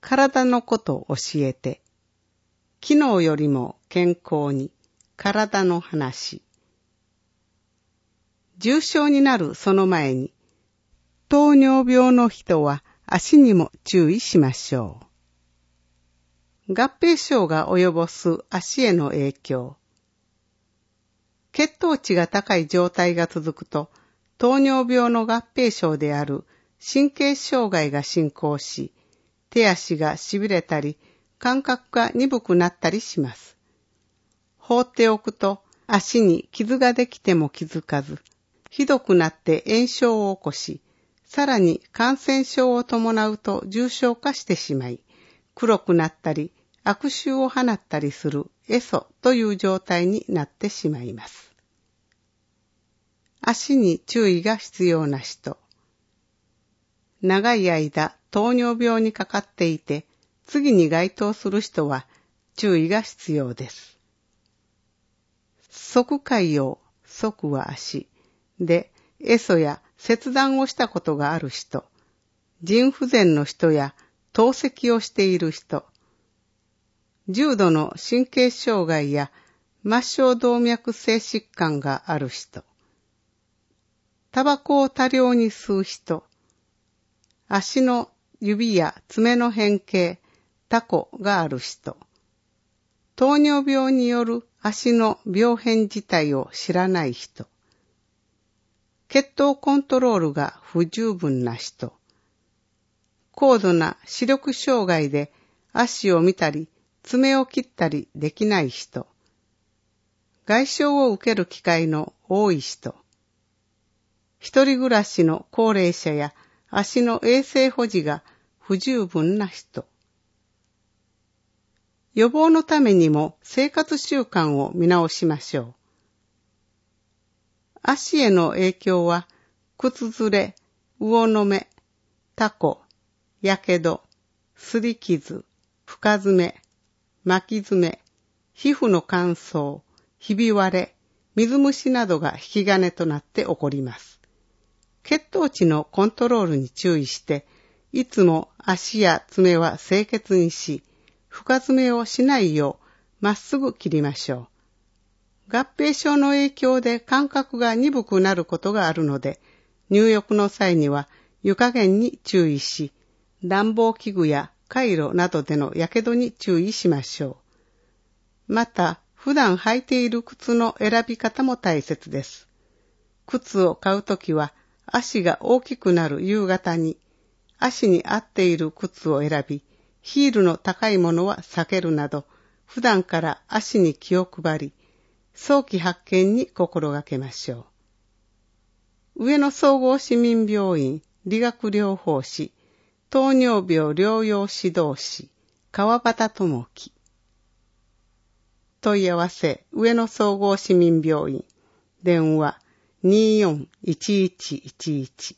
体のことを教えて、昨日よりも健康に、体の話。重症になるその前に、糖尿病の人は足にも注意しましょう。合併症が及ぼす足への影響。血糖値が高い状態が続くと、糖尿病の合併症である神経障害が進行し、手足が痺れたり、感覚が鈍くなったりします。放っておくと足に傷ができても気づかず、ひどくなって炎症を起こし、さらに感染症を伴うと重症化してしまい、黒くなったり悪臭を放ったりするエソという状態になってしまいます。足に注意が必要な人。長い間糖尿病にかかっていて、次に該当する人は注意が必要です。側潰瘍、側は足で、エソや切断をしたことがある人、腎不全の人や透析をしている人、重度の神経障害や末梢動脈性疾患がある人、タバコを多量に吸う人、足の指や爪の変形、タコがある人、糖尿病による足の病変自体を知らない人、血糖コントロールが不十分な人、高度な視力障害で足を見たり爪を切ったりできない人、外傷を受ける機会の多い人、一人暮らしの高齢者や足の衛生保持が不十分な人。予防のためにも生活習慣を見直しましょう。足への影響は、靴ずれ、魚の目、タコ、やけど、すり傷、深爪、巻き爪、皮膚の乾燥、ひび割れ、水虫などが引き金となって起こります。血糖値のコントロールに注意して、いつも足や爪は清潔にし、深爪をしないようまっすぐ切りましょう。合併症の影響で感覚が鈍くなることがあるので、入浴の際には湯加減に注意し、暖房器具やカイロなどでのやけどに注意しましょう。また、普段履いている靴の選び方も大切です。靴を買うときは、足が大きくなる夕方に、足に合っている靴を選び、ヒールの高いものは避けるなど、普段から足に気を配り、早期発見に心がけましょう。上野総合市民病院理学療法士、糖尿病療養指導士、川端智樹。問い合わせ、上野総合市民病院、電話241111。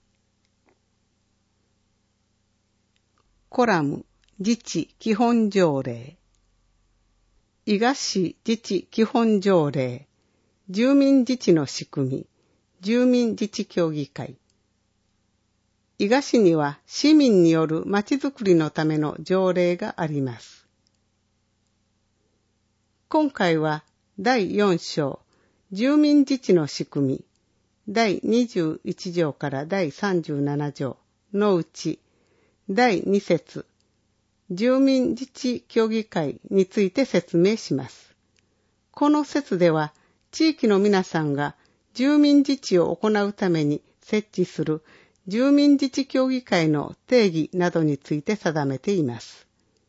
コラム、自治基本条例。伊賀市自治基本条例、住民自治の仕組み、住民自治協議会。伊賀市には市民によるまちづくりのための条例があります。今回は第4章、住民自治の仕組み、第21条から第37条のうち、第2節、住民自治協議会について説明します。この節では、地域の皆さんが住民自治を行うために設置する住民自治協議会の定義などについて定めています。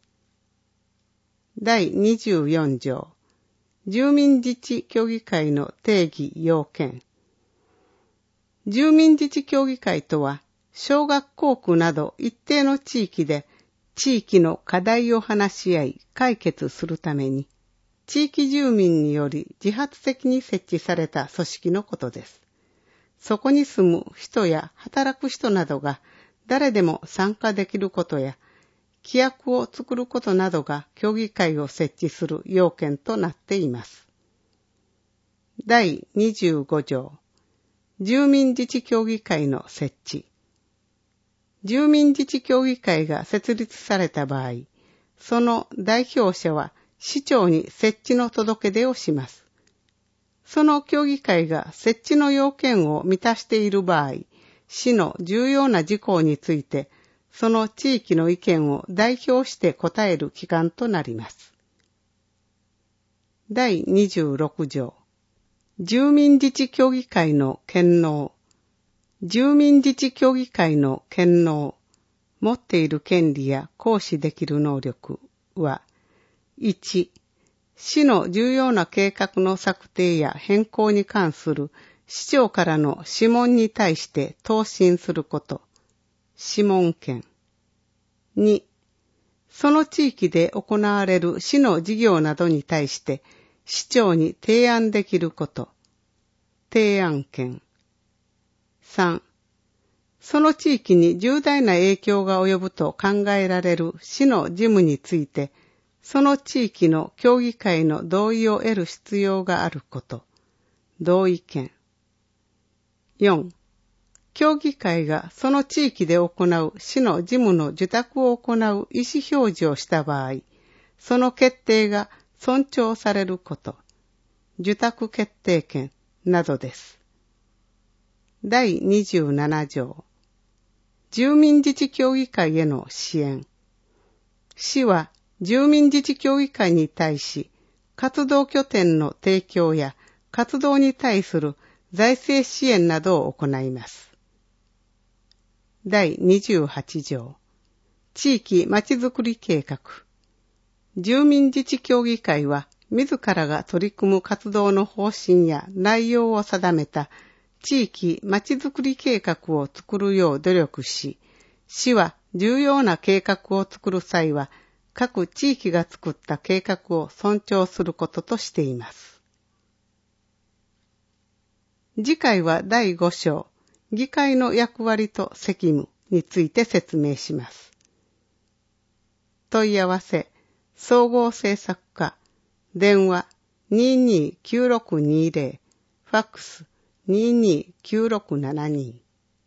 第24条、住民自治協議会の定義要件。住民自治協議会とは、小学校区など一定の地域で地域の課題を話し合い解決するために、地域住民により自発的に設置された組織のことです。そこに住む人や働く人などが誰でも参加できることや、規約を作ることなどが協議会を設置する要件となっています。第25条、住民自治協議会の設置。 住民自治協議会が設立された場合、その代表者は市長に設置の届け出をします。その協議会が設置の要件を満たしている場合、市の重要な事項について、その地域の意見を代表して答える機関となります。第26条。住民自治協議会の権能。住民自治協議会の権能。持っている権利や行使できる能力は、1、市の重要な計画の策定や変更に関する市長からの諮問に対して答申すること。諮問権。2、その地域で行われる市の事業などに対して市長に提案できること。提案権。3、その地域に重大な影響が及ぶと考えられる市の事務について、その地域の協議会の同意を得る必要があること。同意権。4、協議会がその地域で行う市の事務の受託を行う意思表示をした場合、その決定が尊重されること。受託決定権などです。第27条。住民自治協議会への支援。市は住民自治協議会に対し、活動拠点の提供や活動に対する財政支援などを行います。第28条。地域まちづくり計画。住民自治協議会は、自らが取り組む活動の方針や内容を定めた地域まちづくり計画を作るよう努力し、市は重要な計画を作る際は、各地域が作った計画を尊重することとしています。次回は第5章、議会の役割と責務について説明します。問い合わせ、総合政策課、電話229620、ファックス229672。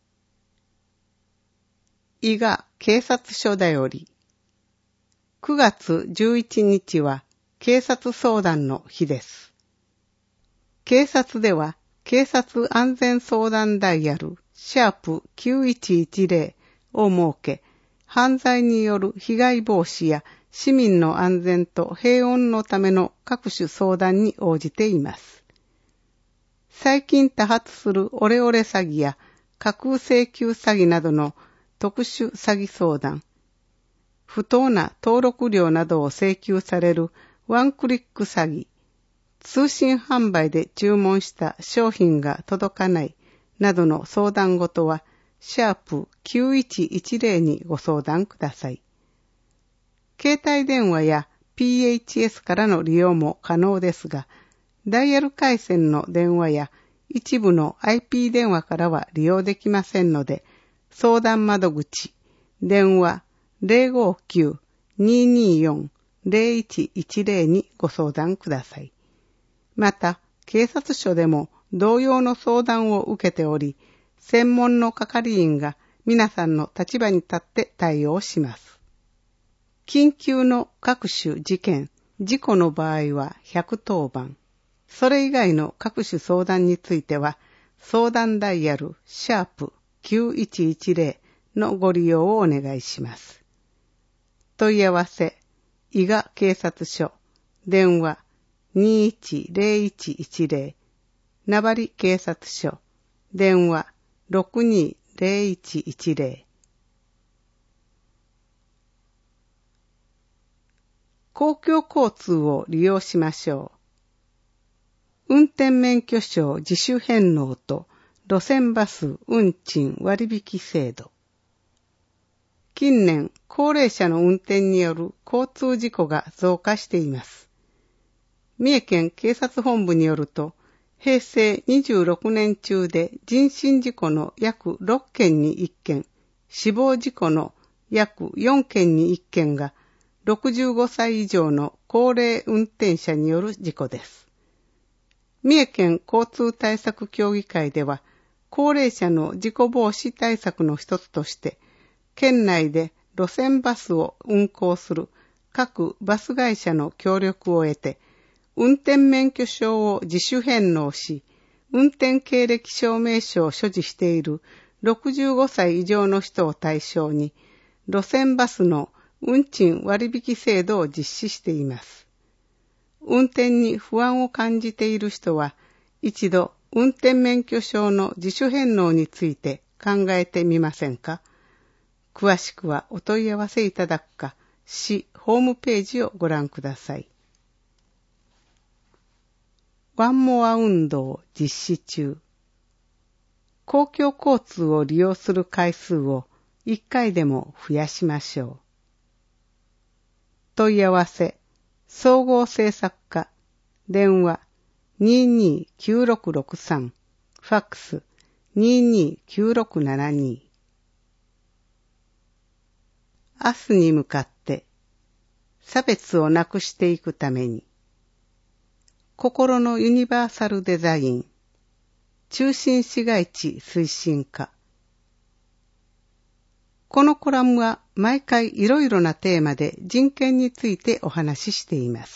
伊賀警察署だより。9月11日は警察相談の日です。警察では警察安全相談ダイヤル#9110を設け、犯罪による被害防止や市民の安全と平穏のための各種相談に応じています。最近多発するオレオレ詐欺や架空請求詐欺などの特殊詐欺相談、不当な登録料などを請求されるワンクリック詐欺、通信販売で注文した商品が届かないなどの相談事は、#9110にご相談ください。携帯電話や PHS からの利用も可能ですが、ダイヤル回線の電話や一部の IP 電話からは利用できませんので、相談窓口、電話059-224-0110にご相談ください。また、警察署でも同様の相談を受けており、専門の係員が皆さんの立場に立って対応します。緊急の各種事件、事故の場合は110番。それ以外の各種相談については、相談ダイヤル#9110のご利用をお願いします。問い合わせ、伊賀警察署、電話210110、名張警察署、電話620110。公共交通を利用しましょう。運転免許証自主返納と路線バス運賃割引制度。近年、高齢者の運転による交通事故が増加しています。三重県警察本部によると、平成26年中で人身事故の約6件に1件、死亡事故の約4件に1件が65歳以上の高齢運転者による事故です。三重県交通対策協議会では、高齢者の事故防止対策の一つとして、 県内で路線バスを運行する各バス会社の協力を得て、運転免許証を自主返納し、運転経歴証明書を所持している65歳以上の人を対象に、路線バスの運賃割引制度を実施しています。運転に不安を感じている人は、一度運転免許証の自主返納について考えてみませんか？詳しくはお問い合わせいただくか、市ホームページをご覧ください。ワンモア運動実施中。公共交通を利用する回数を1回でも増やしましょう。問い合わせ、総合政策課、電話229663、ファックス229672。明日に向かって差別をなくしていくために、心のユニバーサルデザイン、中心市街地推進課。このコラムは毎回いろいろなテーマで人権についてお話ししています。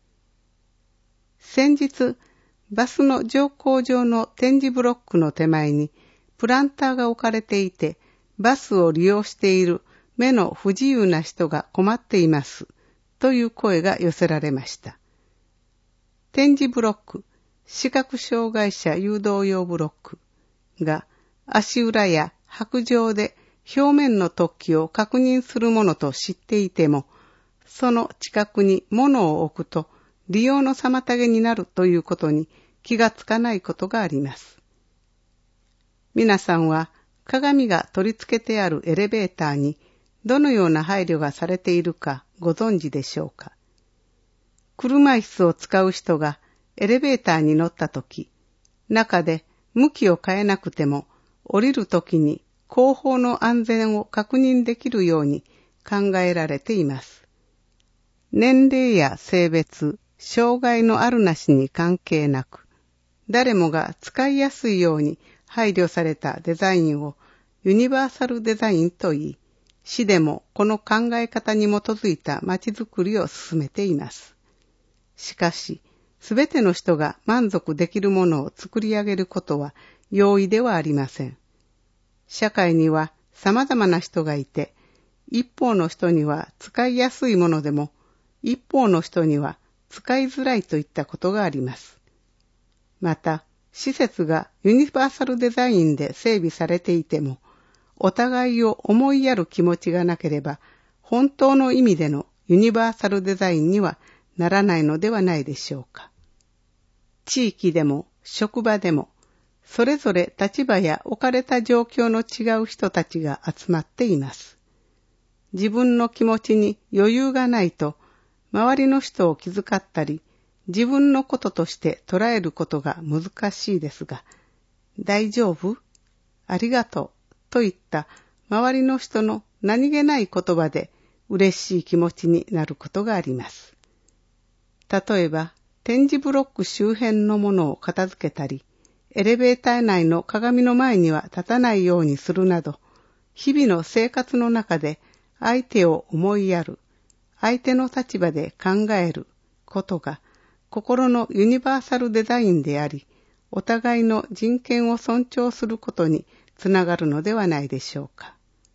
先日、バスの乗降場の点字ブロックの手前にプランターが置かれていて、バスを利用している目の不自由な人が困っていますという声が寄せられました。点字ブロック、視覚障害者誘導用ブロックが足裏や白状で表面の突起を確認するものと知っていても、その近くに物を置くと利用の妨げになるということに気がつかないことがあります。皆さんは鏡が取り付けてあるエレベーターにどのような配慮がされているかご存知でしょうか。車椅子を使う人がエレベーターに乗ったとき、中で向きを変えなくても降りるときに後方の安全を確認できるように考えられています。年齢や性別、障害のあるなしに関係なく、誰もが使いやすいように配慮されたデザインをユニバーサルデザインと言い、市でもこの考え方に基づいたまちづくりを進めています。しかし、すべての人が満足できるものを作り上げることは容易ではありません。社会には様々な人がいて、一方の人には使いやすいものでも、一方の人には使いづらいといったことがあります。また、施設がユニバーサルデザインで整備されていても、お互いを思いやる気持ちがなければ、本当の意味でのユニバーサルデザインにはならないのではないでしょうか。地域でも職場でも、それぞれ立場や置かれた状況の違う人たちが集まっています。自分の気持ちに余裕がないと、周りの人を気遣ったり、自分のこととして捉えることが難しいですが、大丈夫？ありがとうといった周りの人の何気ない言葉で嬉しい気持ちになることがあります。例えば、点字ブロック周辺のものを片付けたり、エレベーター内の鏡の前には立たないようにするなど、日々の生活の中で相手を思いやる、相手の立場で考えることが心のユニバーサルデザインであり、お互いの人権を尊重することにつながるのではないでしょうか。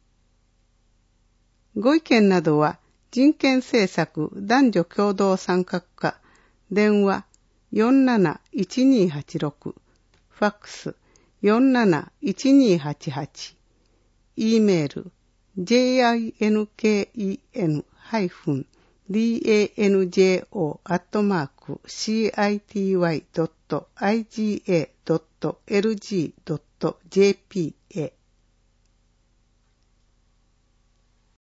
ご意見などは人権政策男女共同参画課、電話471286、ファックス471288、E メール jinkendanjo@city.iga.lg.jp へ